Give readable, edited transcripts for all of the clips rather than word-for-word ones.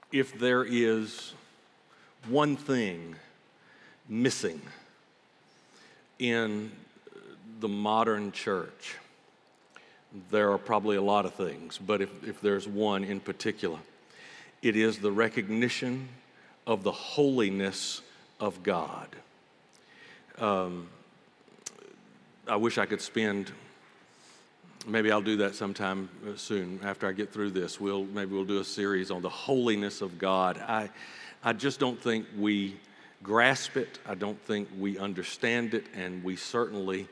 if there is one thing missing in the modern church, there are probably a lot of things, but if there's one in particular, it is the recognition of the holiness of God. I wish I could spend, maybe I'll do that sometime soon after I get through this. Maybe we'll do a series on the holiness of God. I just don't think we grasp it. I don't think we understand it, and we certainly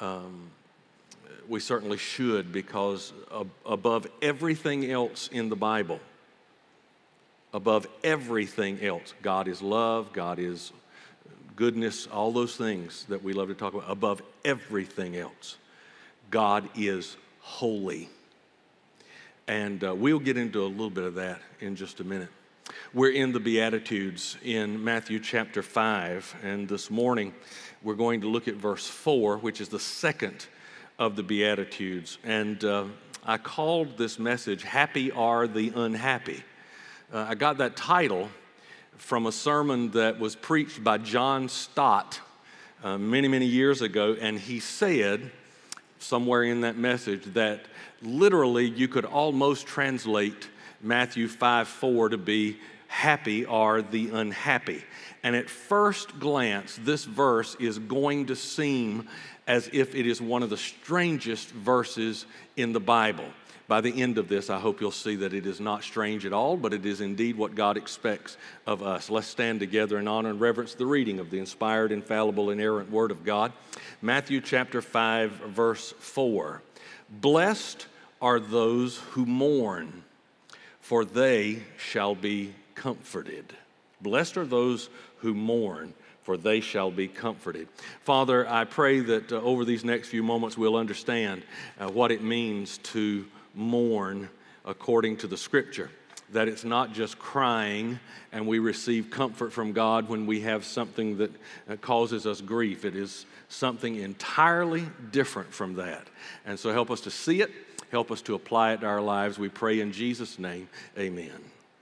should, because above everything else in the Bible, above everything else, God is love, God is goodness, all those things that we love to talk about. Above everything else, God is holy. And we'll get into a little bit of that in just a minute. We're in the Beatitudes in Matthew chapter 5, and this morning we're going to look at verse 4, which is the second of the Beatitudes. And I called this message, Happy Are the Unhappy. I got that title from a sermon that was preached by John Stott many, many years ago, and he said somewhere in that message that literally you could almost translate Matthew 5:4 to be, Happy are the unhappy. And at first glance, this verse is going to seem as if it is one of the strangest verses in the Bible. By the end of this, I hope you'll see that it is not strange at all, but it is indeed what God expects of us. Let's stand together in honor and reverence the reading of the inspired, infallible, inerrant Word of God. Matthew chapter 5, verse 4. Blessed are those who mourn, for they shall be comforted. Blessed are those who mourn, for they shall be comforted. Father, I pray that over these next few moments we'll understand what it means to mourn according to the Scripture, that it's not just crying and we receive comfort from God when we have something that causes us grief. It is something entirely different from that. And so help us to see it, help us to apply it to our lives. We pray in Jesus' name, amen.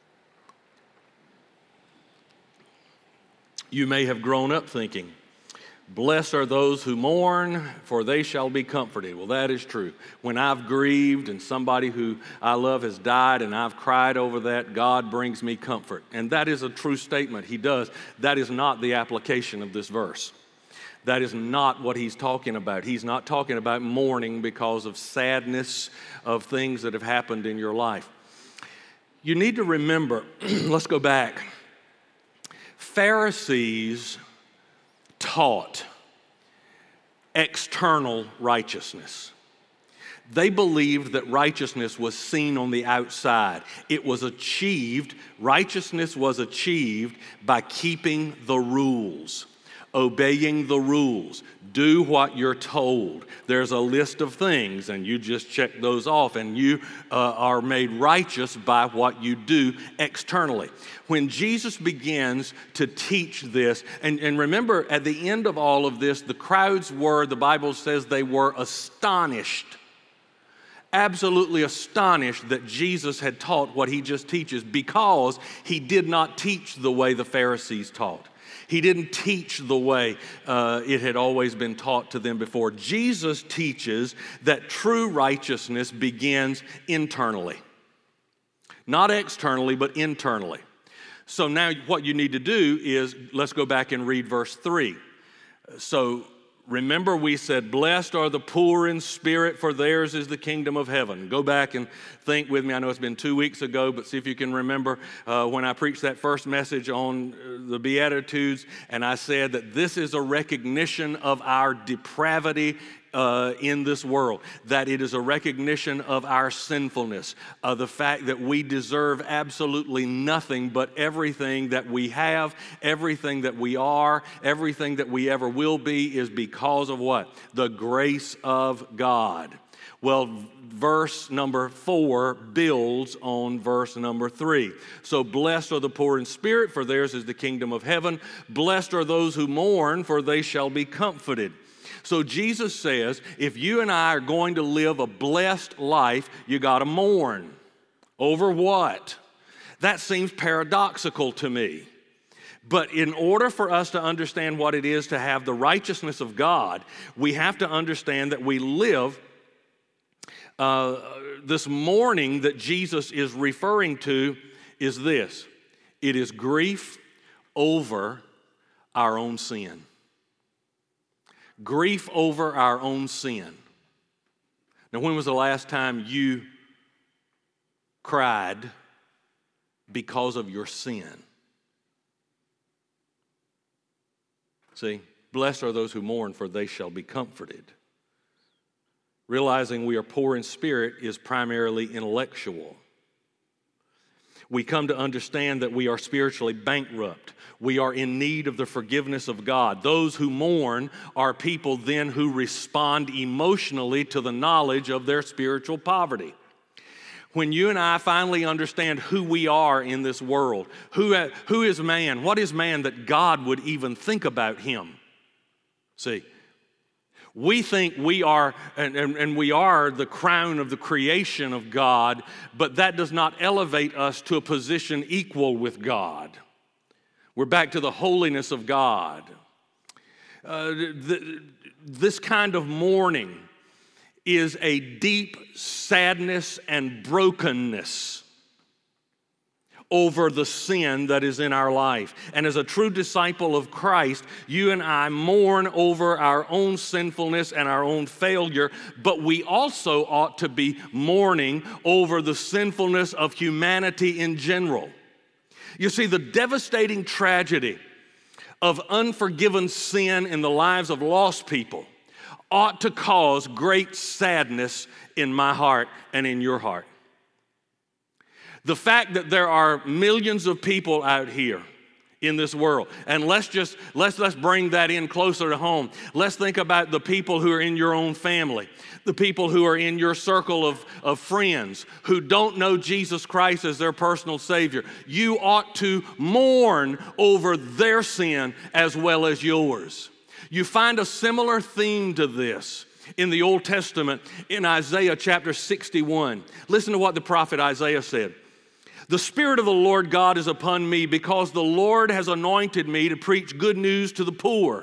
You may have grown up thinking, blessed are those who mourn, for they shall be comforted. Well, that is true. When I've grieved and somebody who I love has died and I've cried over that, God brings me comfort. And that is a true statement. He does. That is not the application of this verse. That is not what he's talking about. He's not talking about mourning because of sadness of things that have happened in your life. You need to remember, let's go back. Pharisees taught external righteousness. They believed that righteousness was seen on the outside. It was achieved, righteousness was achieved by keeping the rules, obeying the rules. Do what you're told. There's a list of things, and you just check those off, and you are made righteous by what you do externally. When Jesus begins to teach this, and remember, at the end of all of this, the crowds were, the Bible says they were astonished, absolutely astonished that Jesus had taught what he just teaches, because he did not teach the way the Pharisees taught. He didn't teach the way it had always been taught to them before. Jesus teaches that true righteousness begins internally. Not externally, but internally. So now what you need to do is, let's go back and read verse 3. So remember, we said, blessed are the poor in spirit, for theirs is the kingdom of heaven. Go back and think with me. I know it's been 2 weeks ago, but see if you can remember when I preached that first message on the Beatitudes, and I said that this is a recognition of our depravity in this world, that it is a recognition of our sinfulness, the fact that we deserve absolutely nothing, but everything that we have, everything that we are, everything that we ever will be is because of what? The grace of God. Well, verse number 4 builds on verse number 3. So blessed are the poor in spirit, for theirs is the kingdom of heaven. Blessed are those who mourn, for they shall be comforted. So Jesus says, if you and I are going to live a blessed life, you got to mourn. Over what? That seems paradoxical to me. But in order for us to understand what it is to have the righteousness of God, we have to understand that we live this mourning that Jesus is referring to is this. It is grief over our own sin. Grief over our own sin. Now, when was the last time you cried because of your sin? See, blessed are those who mourn, for they shall be comforted. Realizing we are poor in spirit is primarily intellectual. We come to understand that we are spiritually bankrupt. We are in need of the forgiveness of God. Those who mourn are people then who respond emotionally to the knowledge of their spiritual poverty. When you and I finally understand who we are in this world, who is man? What is man that God would even think about him? See, we think we are, and we are the crown of the creation of God, but that does not elevate us to a position equal with God. We're back to the holiness of God. This kind of mourning is a deep sadness and brokenness over the sin that is in our life. And as a true disciple of Christ, you and I mourn over our own sinfulness and our own failure, but we also ought to be mourning over the sinfulness of humanity in general. You see, the devastating tragedy of unforgiven sin in the lives of lost people ought to cause great sadness in my heart and in your heart. The fact that there are millions of people out here in this world, and let's bring that in closer to home. Let's think about the people who are in your own family, the people who are in your circle of friends who don't know Jesus Christ as their personal Savior. You ought to mourn over their sin as well as yours. You find a similar theme to this in the Old Testament in Isaiah chapter 61. Listen to what the prophet Isaiah said. The Spirit of the Lord God is upon me because the Lord has anointed me to preach good news to the poor.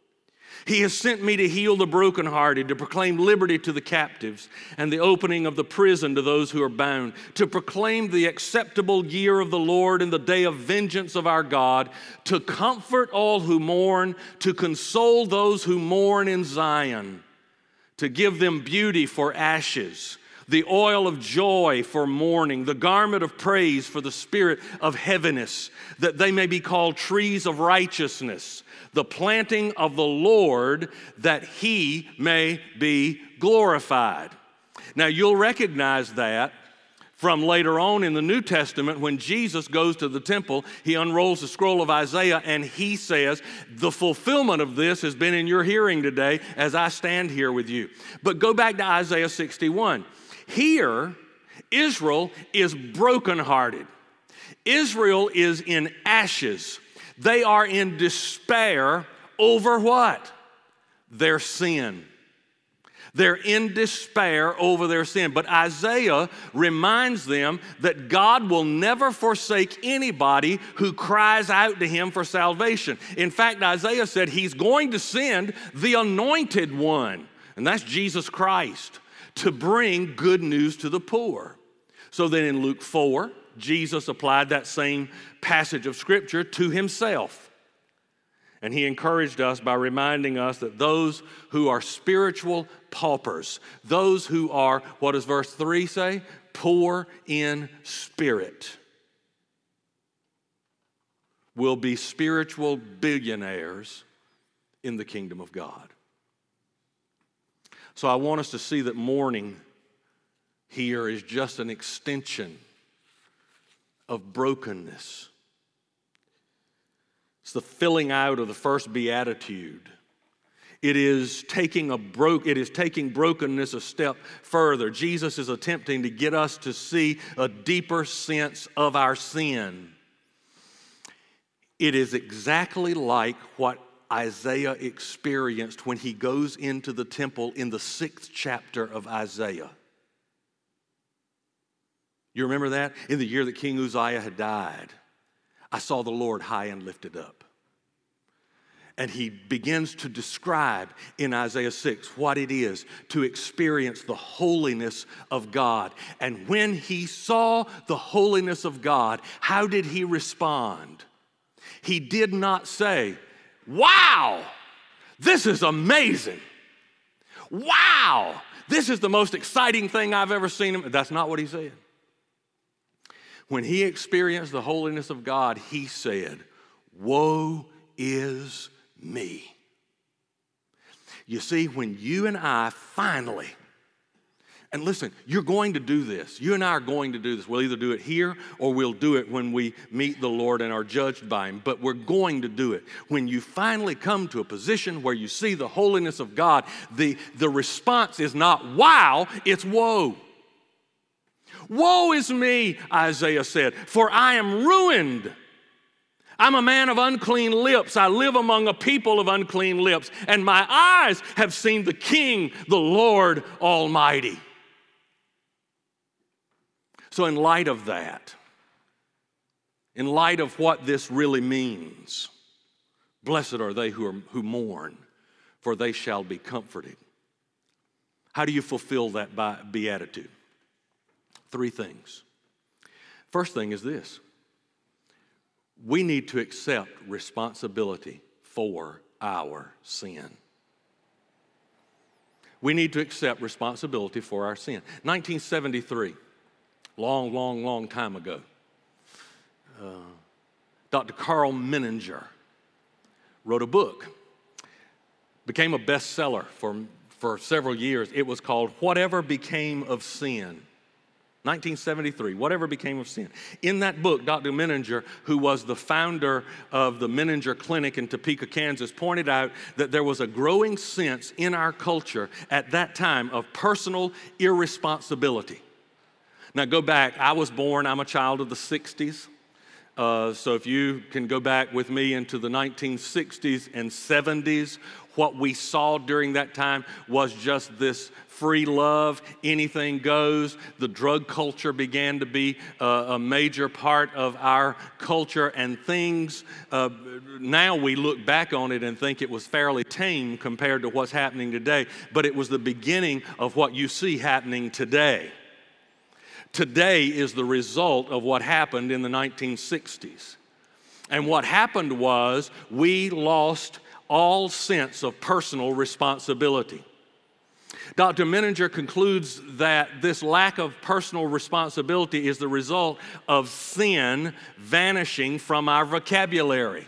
He has sent me to heal the brokenhearted, to proclaim liberty to the captives and the opening of the prison to those who are bound, to proclaim the acceptable year of the Lord and the day of vengeance of our God, to comfort all who mourn, to console those who mourn in Zion, to give them beauty for ashes, the oil of joy for mourning, the garment of praise for the spirit of heaviness, that they may be called trees of righteousness, the planting of the Lord, that he may be glorified. Now you'll recognize that from later on in the New Testament when Jesus goes to the temple. He unrolls the scroll of Isaiah and he says, the fulfillment of this has been in your hearing today as I stand here with you. But go back to Isaiah 61. Here, Israel is brokenhearted. Israel is in ashes. They are in despair over what? Their sin. They're in despair over their sin. But Isaiah reminds them that God will never forsake anybody who cries out to him for salvation. In fact, Isaiah said he's going to send the anointed one, and that's Jesus Christ, to bring good news to the poor. So then in Luke 4, Jesus applied that same passage of Scripture to himself. And he encouraged us by reminding us that those who are spiritual paupers, those who are, what does verse 3 say? Poor in spirit, will be spiritual billionaires in the kingdom of God. So I want us to see that mourning here is just an extension of brokenness. It's the filling out of the first beatitude. It is taking brokenness a step further. Jesus is attempting to get us to see a deeper sense of our sin. It is exactly like what Isaiah experienced when he goes into the temple in the 6th chapter of Isaiah. You remember that? In the year that King Uzziah had died, I saw the Lord high and lifted up. And he begins to describe in Isaiah 6 what it is to experience the holiness of God. And when he saw the holiness of God, how did he respond? He did not say, "Wow, this is amazing. Wow, this is the most exciting thing I've ever seen." That's not what he said. When he experienced the holiness of God, he said, "Woe is me." You see, when you and I finally, and listen, you're going to do this. You and I are going to do this. We'll either do it here or we'll do it when we meet the Lord and are judged by him. But we're going to do it. When you finally come to a position where you see the holiness of God, the response is not wow, it's woe. Woe is me, Isaiah said, for I am ruined. I'm a man of unclean lips. I live among a people of unclean lips, and my eyes have seen the King, the Lord Almighty. So in light of that, in light of what this really means, blessed are they who mourn, for they shall be comforted. How do you fulfill that beatitude? 3 things. First thing is this. We need to accept responsibility for our sin. We need to accept responsibility for our sin. 1973, long time ago, Dr. Carl Menninger wrote a book. Became a bestseller for several years. It was called Whatever Became of Sin. 1973, Whatever Became of Sin. In that book, Dr. Menninger, who was the founder of the Menninger Clinic in Topeka, Kansas, pointed out that there was a growing sense in our culture at that time of personal irresponsibility. Now go back, I'm a child of the 60s. So if you can go back with me into the 1960s and 70s, what we saw during that time was just this free love, anything goes. The drug culture began to be a major part of our culture, and things, now we look back on it and think it was fairly tame compared to what's happening today, but it was the beginning of what you see happening today. Today is the result of what happened in the 1960s. And what happened was we lost all sense of personal responsibility. Dr. Menninger concludes that this lack of personal responsibility is the result of sin vanishing from our vocabulary.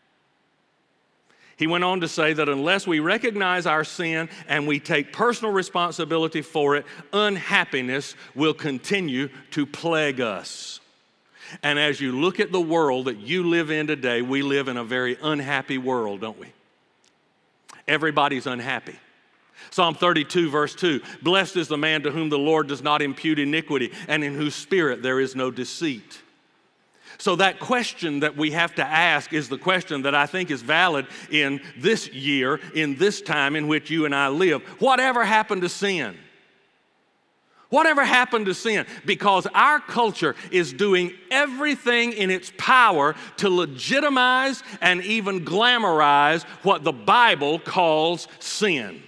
He went on to say that unless we recognize our sin and we take personal responsibility for it, unhappiness will continue to plague us. And as you look at the world that you live in today, we live in a very unhappy world, don't we? Everybody's unhappy. Psalm 32, verse 2, blessed is the man to whom the Lord does not impute iniquity, and in whose spirit there is no deceit. So that question that we have to ask is the question that I think is valid in this year, in this time in which you and I live. Whatever happened to sin? Whatever happened to sin? Because our culture is doing everything in its power to legitimize and even glamorize what the Bible calls sin.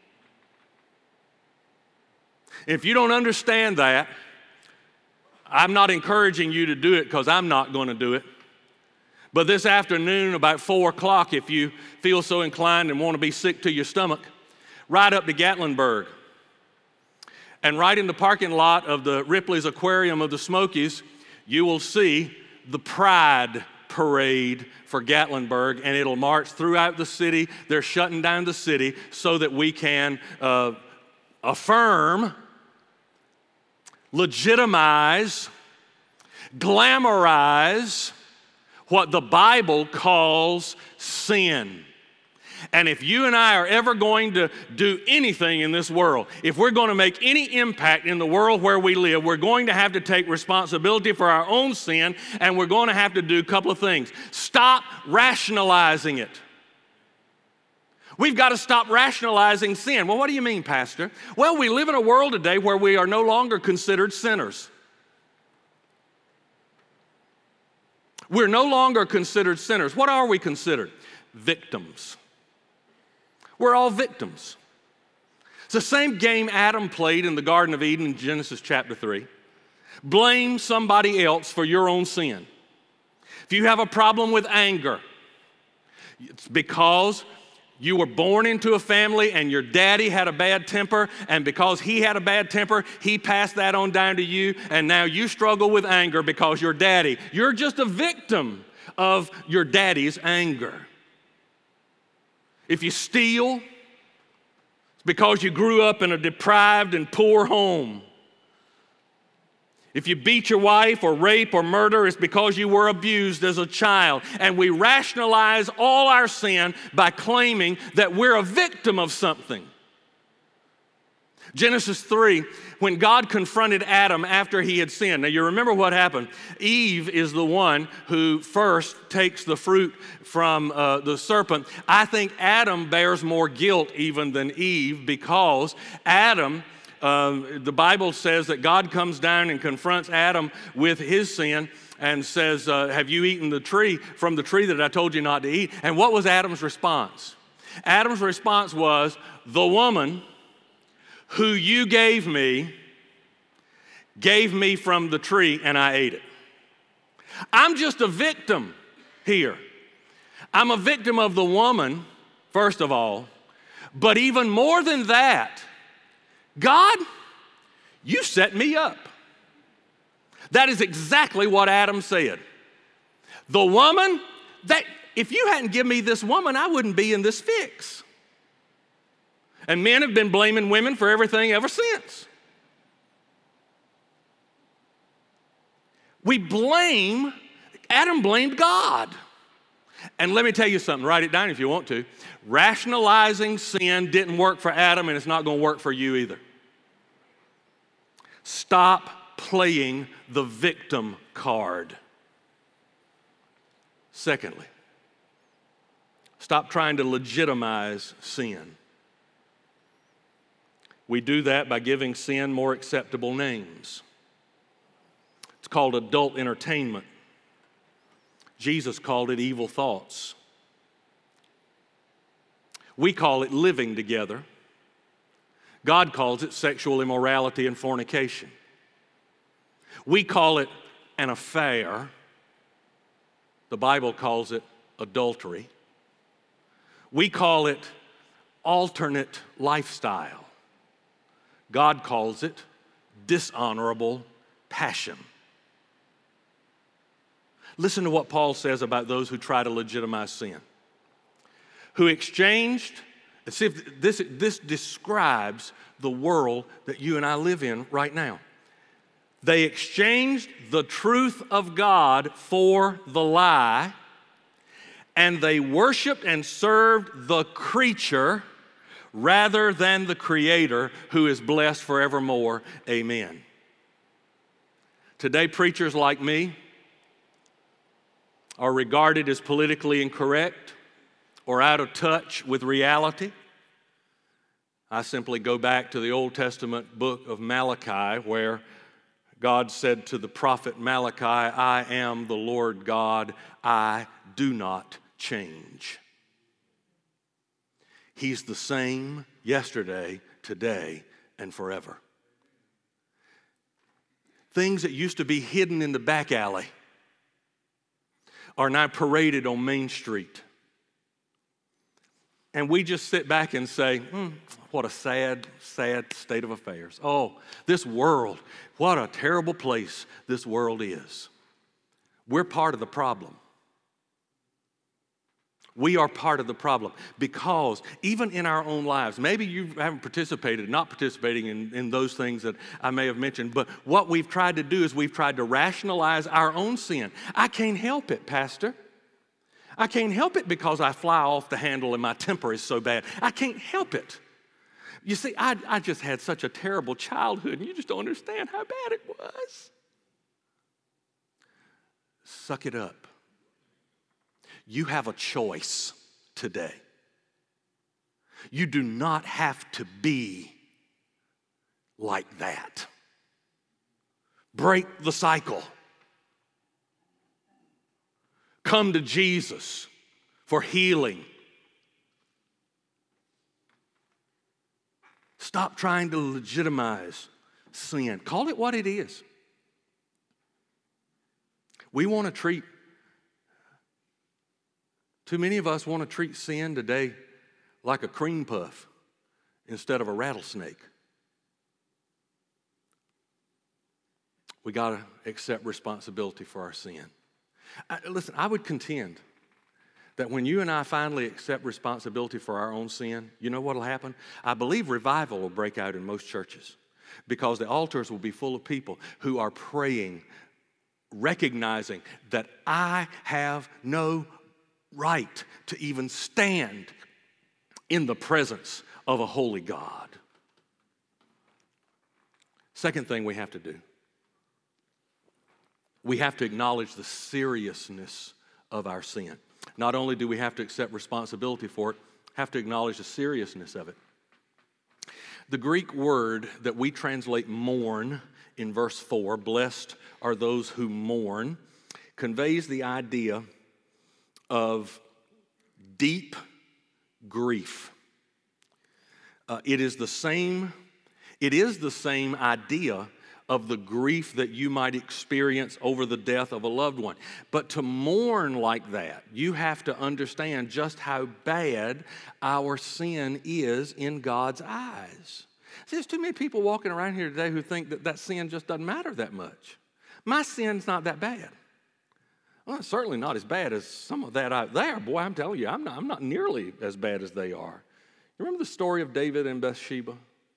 If you don't understand that, I'm not encouraging you to do it because I'm not going to do it. But this afternoon, about 4 o'clock, if you feel so inclined and want to be sick to your stomach, ride up to Gatlinburg. And right in the parking lot of the Ripley's Aquarium of the Smokies, you will see the Pride Parade for Gatlinburg, and it'll march throughout the city. They're shutting down the city so that we can affirm, legitimize, glamorize what the Bible calls sin. And if you and I are ever going to do anything in this world, if we're going to make any impact in the world where we live, we're going to have to take responsibility for our own sin, and we're going to have to do a couple of things. Stop rationalizing it. We've got to stop rationalizing sin. Well, what do you mean, Pastor? Well, we live in a world today where we are no longer considered sinners. We're no longer considered sinners. What are we considered? Victims. We're all victims. It's the same game Adam played in the Garden of Eden in Genesis chapter 3. Blame somebody else for your own sin. If you have a problem with anger, it's because you were born into a family and your daddy had a bad temper, and because he had a bad temper, he passed that on down to you, and now you struggle with anger because you're just a victim of your daddy's anger. If you steal, it's because you grew up in a deprived and poor home. If you beat your wife or rape or murder, it's because you were abused as a child. And we rationalize all our sin by claiming that we're a victim of something. Genesis 3, when God confronted Adam after he had sinned. Now you remember what happened. Eve is the one who first takes the fruit from the serpent. I think Adam bears more guilt even than Eve, because Adam, the Bible says that God comes down and confronts Adam with his sin and says, have you eaten from the tree that I told you not to eat? And what was Adam's response? Adam's response was, the woman who you gave me from the tree and I ate it. I'm just a victim here. I'm a victim of the woman, first of all, but even more than that, God, you set me up. That is exactly what Adam said. The woman, if you hadn't given me this woman, I wouldn't be in this fix. And men have been blaming women for everything ever since. Adam blamed God. And let me tell you something, write it down if you want to. Rationalizing sin didn't work for Adam, and it's not going to work for you either. Stop playing the victim card. Secondly, stop trying to legitimize sin. We do that by giving sin more acceptable names. It's called adult entertainment. Jesus called it evil thoughts. We call it living together. God calls it sexual immorality and fornication. We call it an affair. The Bible calls it adultery. We call it alternate lifestyle. God calls it dishonorable passion. Listen to what Paul says about those who try to legitimize sin. Who exchanged, see if this describes the world that you and I live in right now. They exchanged the truth of God for the lie, and they worshiped and served the creature rather than the Creator, who is blessed forevermore. Amen. Today, preachers like me are regarded as politically incorrect or out of touch with reality. I simply go back to the Old Testament book of Malachi, where God said to the prophet Malachi, I am the Lord God, I do not change. He's the same yesterday, today, and forever. Things that used to be hidden in the back alley are now paraded on Main Street. And we just sit back and say, what a sad, sad state of affairs. Oh, this world, what a terrible place this world is. We're part of the problem. We are part of the problem, because even in our own lives, maybe you haven't not participating in those things that I may have mentioned, but what we've tried to do is we've tried to rationalize our own sin. I can't help it, Pastor. I can't help it because I fly off the handle and my temper is so bad. I can't help it. You see, I just had such a terrible childhood, and you just don't understand how bad it was. Suck it up. You have a choice today. You do not have to be like that. Break the cycle. come to Jesus for healing. Stop trying to legitimize sin. Call it what it is. We want to treat, too many of us want to treat sin today like a cream puff instead of a rattlesnake. We got to accept responsibility for our sin. Listen, I would contend that when you and I finally accept responsibility for our own sin, you know what will happen? I believe revival will break out in most churches because the altars will be full of people who are praying, recognizing that I have no right to even stand in the presence of a holy God. Second thing we have to do, we have to acknowledge the seriousness of our sin. Not only do we have to accept responsibility for it, have to acknowledge the seriousness of it. The Greek word that we translate mourn in verse 4, blessed are those who mourn, conveys the idea of deep grief. It is the same idea of the grief that you might experience over the death of a loved one. But to mourn like that, you have to understand just how bad our sin is in God's eyes. See, there's too many people walking around here today who think that sin just doesn't matter that much. My sin's not that bad. Well, it's certainly not as bad as some of that out there. Boy, I'm telling you, I'm not nearly as bad as they are. You remember the story of David and Bathsheba?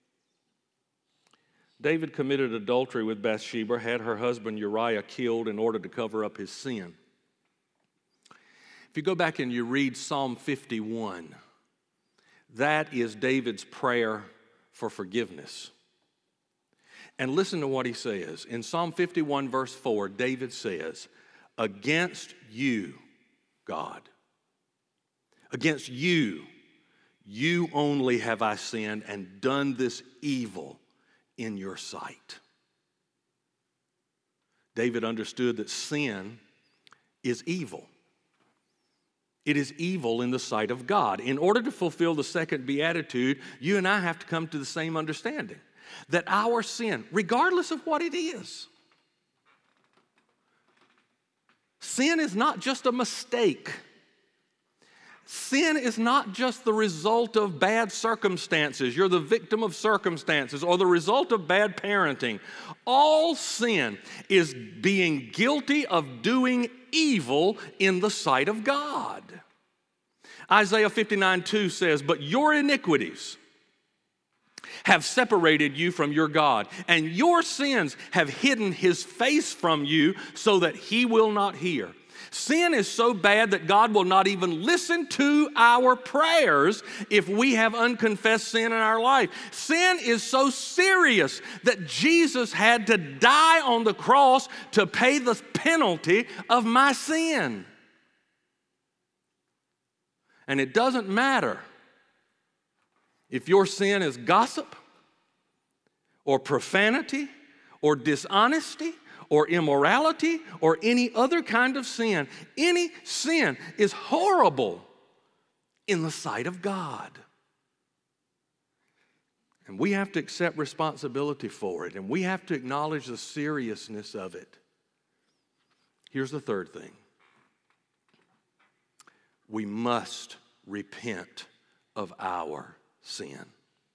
David committed adultery with Bathsheba, had her husband Uriah killed in order to cover up his sin. If you go back and you read Psalm 51, that is David's prayer for forgiveness. And listen to what he says. In Psalm 51, verse 4, David says, "Against you, God, against you, you only have I sinned and done this evil in your sight." David understood that sin is evil. It is evil in the sight of God. In order to fulfill the second beatitude, you and I have to come to the same understanding that our sin, regardless of what it is, sin is not just a mistake. Sin is not just the result of bad circumstances. You're the victim of circumstances or the result of bad parenting. All sin is being guilty of doing evil in the sight of God. Isaiah 59:2 says, "But your iniquities have separated you from your God, and your sins have hidden his face from you so that he will not hear." Sin is so bad that God will not even listen to our prayers if we have unconfessed sin in our life. Sin is so serious that Jesus had to die on the cross to pay the penalty of my sin. And it doesn't matter if your sin is gossip or profanity or dishonesty or immorality or any other kind of sin. Any sin is horrible in the sight of God. And we have to accept responsibility for it, and we have to acknowledge the seriousness of it. Here's the third thing. We must repent of our sin.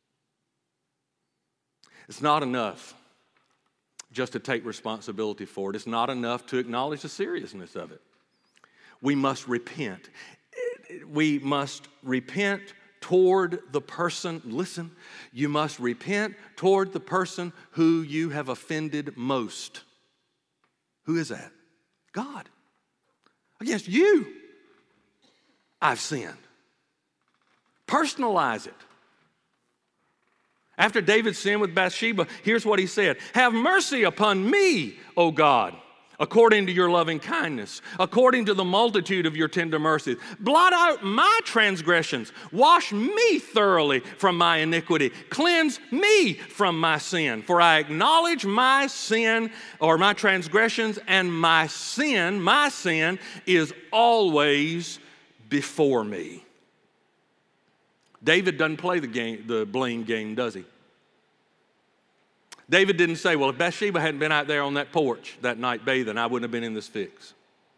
It's not enough just to take responsibility for it. It's not enough to acknowledge the seriousness of it. We must repent. We must repent toward the person, listen, you must repent toward the person who you have offended most. Who is that? God. Against you, I've sinned. Personalize it. After David sinned with Bathsheba, here's what he said. "Have mercy upon me, O God, according to your loving kindness, according to the multitude of your tender mercies. Blot out my transgressions. Wash me thoroughly from my iniquity. Cleanse me from my sin. For I acknowledge my sin or my transgressions, and my sin is always before me. David doesn't play the blame game, does he? David didn't say, well, if Bathsheba hadn't been out there on that porch that night bathing, I wouldn't have been in this fix.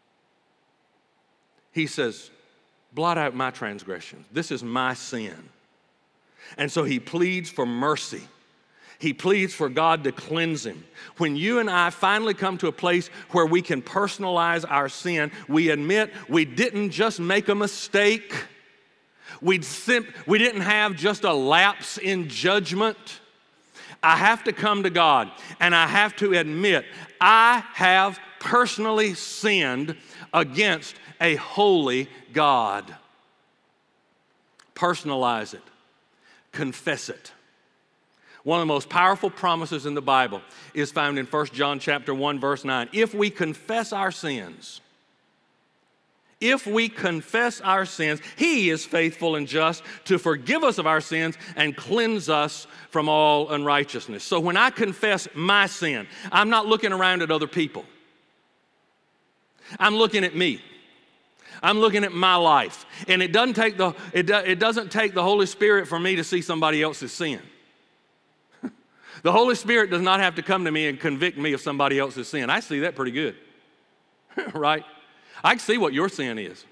He says, blot out my transgressions. This is my sin. And so he pleads for mercy. He pleads for God to cleanse him. When you and I finally come to a place where we can personalize our sin, we admit we didn't just make a mistake. We didn't have just a lapse in judgment. I have to come to God and I have to admit I have personally sinned against a holy God. Personalize it. Confess it. One of the most powerful promises in the Bible is found in 1 John chapter 1, verse 9. If we confess our sins, He is faithful and just to forgive us of our sins and cleanse us from all unrighteousness. So when I confess my sin, I'm not looking around at other people. I'm looking at me. I'm looking at my life. And it doesn't take the Holy Spirit for me to see somebody else's sin. The Holy Spirit does not have to come to me and convict me of somebody else's sin. I see that pretty good, right? I can see what your sin is.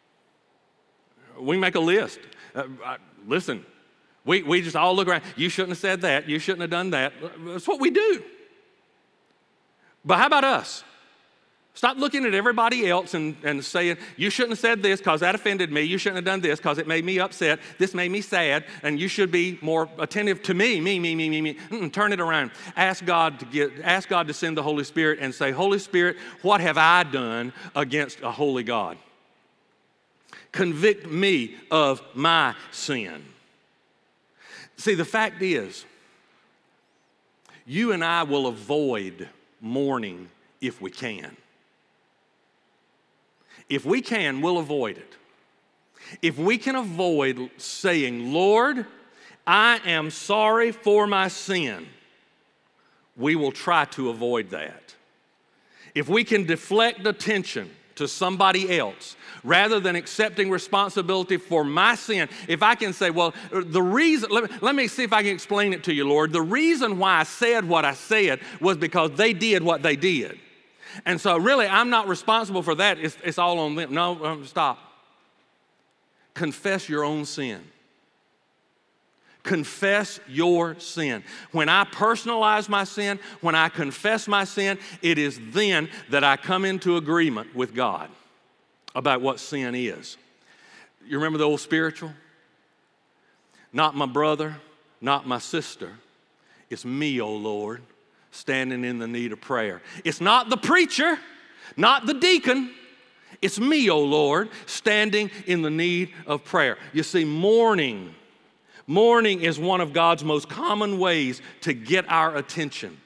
We make a list. Listen, we just all look around. You shouldn't have said that. You shouldn't have done that. That's what we do. But how about us? Stop looking at everybody else and saying, you shouldn't have said this because that offended me. You shouldn't have done this because it made me upset. This made me sad. And you should be more attentive to me. Turn it around. Ask God to send the Holy Spirit and say, Holy Spirit, what have I done against a holy God? Convict me of my sin. See, the fact is, you and I will avoid mourning if we can. If we can, we'll avoid it. If we can avoid saying, Lord, I am sorry for my sin, we will try to avoid that. If we can deflect attention to somebody else rather than accepting responsibility for my sin, if I can say, well, the reason, let me see if I can explain it to you, Lord. The reason why I said what I said was because they did what they did. And so really, I'm not responsible for that. It's all on them. No, stop. Confess your own sin. Confess your sin. When I personalize my sin, when I confess my sin, it is then that I come into agreement with God about what sin is. You remember the old spiritual? Not my brother, not my sister. It's me, O Lord, standing in the need of prayer. It's not the preacher, not the deacon. It's me, O Lord, standing in the need of prayer. You see, mourning is one of God's most common ways to get our attention.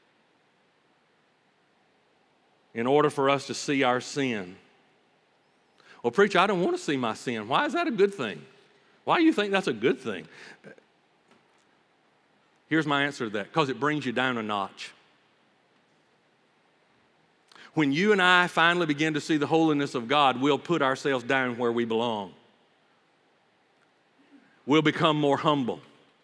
In order for us to see our sin. Well, preacher, I don't want to see my sin. Why is that a good thing? Why do you think that's a good thing? Here's my answer to that. Because it brings you down a notch. When you and I finally begin to see the holiness of God, we'll put ourselves down where we belong. We'll become more humble.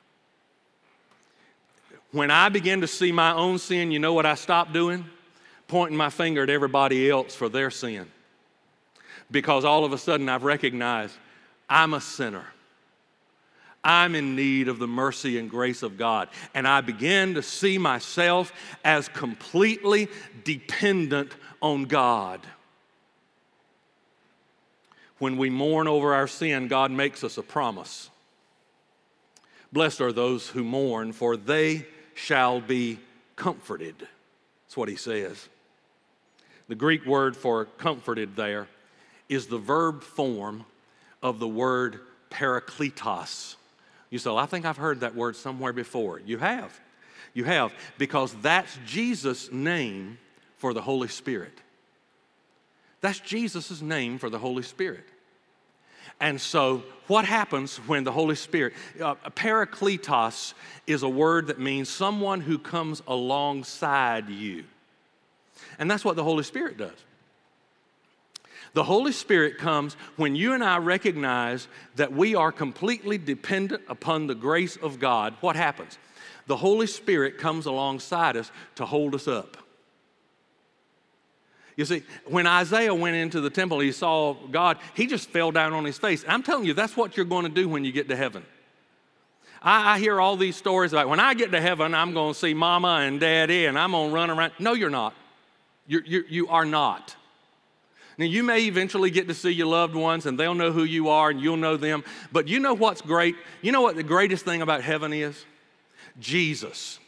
When I begin to see my own sin, you know what I stop doing? Pointing my finger at everybody else for their sin. Because all of a sudden I've recognized I'm a sinner. I'm in need of the mercy and grace of God. And I begin to see myself as completely dependent on God. When we mourn over our sin, God makes us a promise. Blessed are those who mourn, for they shall be comforted. That's what he says. The Greek word for comforted there is the verb form of the word parakletos. You say, well, I think I've heard that word somewhere before. You have. You have, because that's Jesus' name for the Holy Spirit. That's Jesus' name for the Holy Spirit. And so what happens when the Holy Spirit, parakletos is a word that means someone who comes alongside you. And that's what the Holy Spirit does. The Holy Spirit comes when you and I recognize that we are completely dependent upon the grace of God. What happens? The Holy Spirit comes alongside us to hold us up. You see, when Isaiah went into the temple, he saw God, he just fell down on his face. I'm telling you, that's what you're going to do when you get to heaven. I hear all these stories about when I get to heaven, I'm going to see mama and daddy and I'm going to run around. No, you're not. You are not. Now, you may eventually get to see your loved ones and they'll know who you are and you'll know them. But you know what's great? You know what the greatest thing about heaven is? Jesus.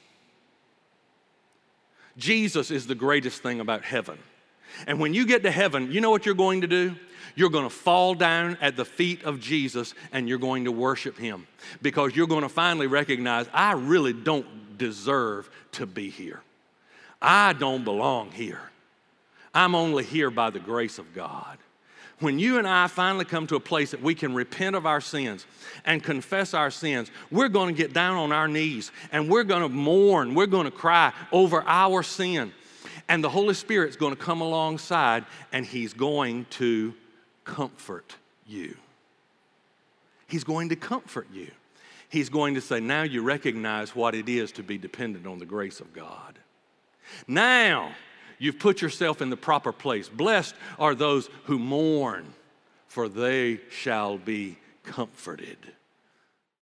Jesus is the greatest thing about heaven. And when you get to heaven, you know what you're going to do? You're going to fall down at the feet of Jesus and you're going to worship him because you're going to finally recognize, I really don't deserve to be here. I don't belong here. I'm only here by the grace of God. When you and I finally come to a place that we can repent of our sins and confess our sins, we're going to get down on our knees and we're going to mourn, we're going to cry over our sin. And the Holy Spirit's going to come alongside and he's going to comfort you. He's going to comfort you. He's going to say, now you recognize what it is to be dependent on the grace of God. Now you've put yourself in the proper place. Blessed are those who mourn, for they shall be comforted.